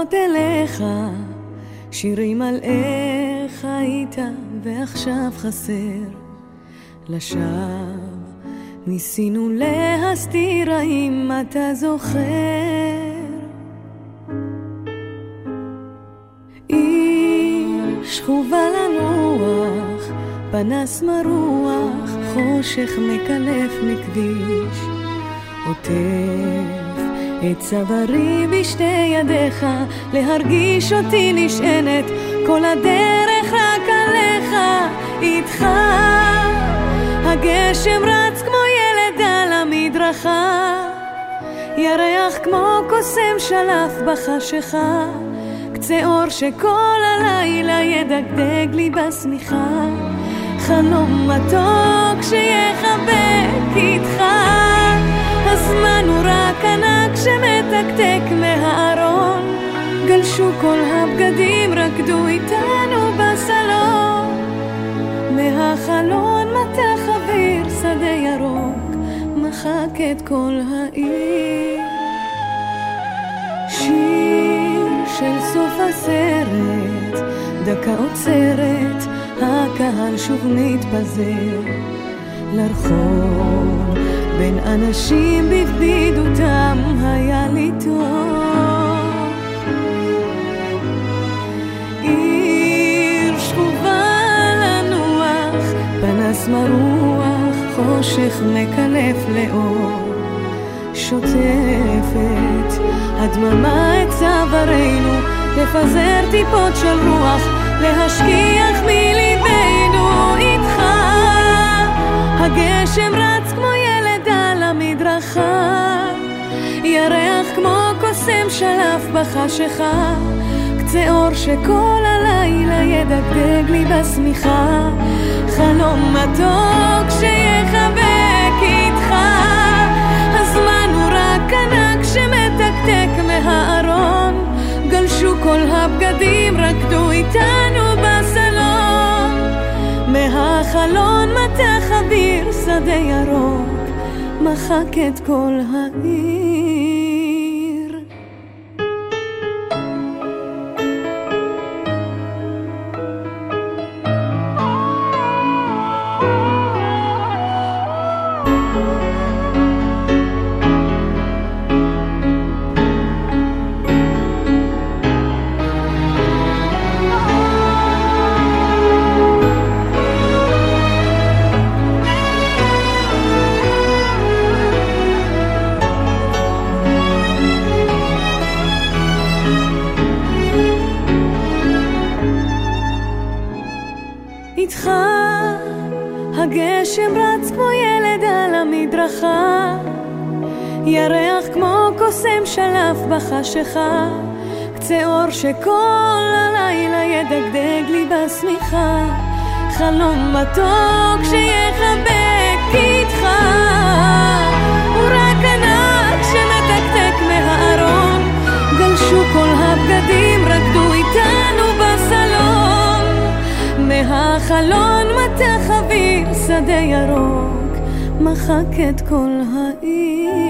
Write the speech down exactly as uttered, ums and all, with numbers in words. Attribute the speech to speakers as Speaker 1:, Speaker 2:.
Speaker 1: באות אליך, שירים על איך היית ועכשיו חסר. לשווא ניסינו להסתיר, האם אתה זוכר? עיר שכובה לנוח, פנס מרוח, חושך מקלף מכביש, עוטף את צווארי בשתי ידיך, להרגיש אותי נשענת כל הדרך רק עליך. איתך הגשם רץ כמו ילד על המדרכה, ירח כמו קוסם שלף בחשיכה, קצה אור שכל הלילה ידגדג לי בשמיכה, חלום מתוק שיחבק איתך. הזמן הוא רק ענק שמתקתק מהארון, גלשו כל הבגדים, רקדו איתנו בסלון, מהחלון מתח אוויר, שדה ירוק מחק את כל העיר. שיר של סוף הסרט, דקה עוצרת, הקהל שוב מתפזר לרחוב, בין אנשים בבדידותם היה לי טוב. עיר שכובה לנוח, פנס מרוח, חושך מקלף לאור, שוטפת הדממה את צווארנו, לפזר טיפות של רוח, להשכיח מליבנו. איתך הגשם רץ כמו ילד על המדרכה, ירח כמו קוסם שלף בחשיכה, קצה אור שכל הלילה ידגדג לי בשמיכה, חלום מתוק שיחבק איתך. הזמן הוא רק ענק שמתקתק מהארון, גלשו כל הבגדים, רקדו איתנו בסלון, מהחלון מתח אוויר, שדה ירוק מחק את כל העיר. איתך הגשם רץ כמו ילד על המדרכה, ירח כמו קוסם שלף בחשיכה, קצה אור שכל הלילה ידגדג לי בשמיכה, חלום מתוק שיחבק איתך. הוא רק ענק שמתקתק מהארון, גלשו כל הבגדים, רקדו איתנו בסלון, מהחלון מתח אוויר, שדה ירוק מחק את כל העיר.